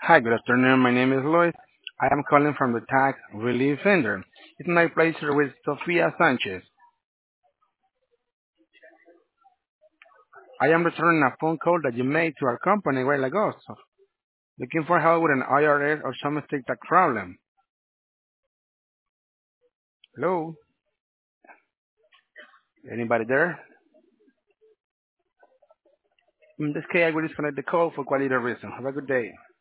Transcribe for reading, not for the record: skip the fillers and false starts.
Hi, good afternoon. My name is Lloyd. I am calling from the Tax Relief Center. It's my pleasure with Sofia Sanchez. I am returning a phone call that you made to our company a while ago, looking for help with an IRS or some state tax problem. Hello? Anybody there? In this case, I will disconnect the call for quality reason. Have a good day.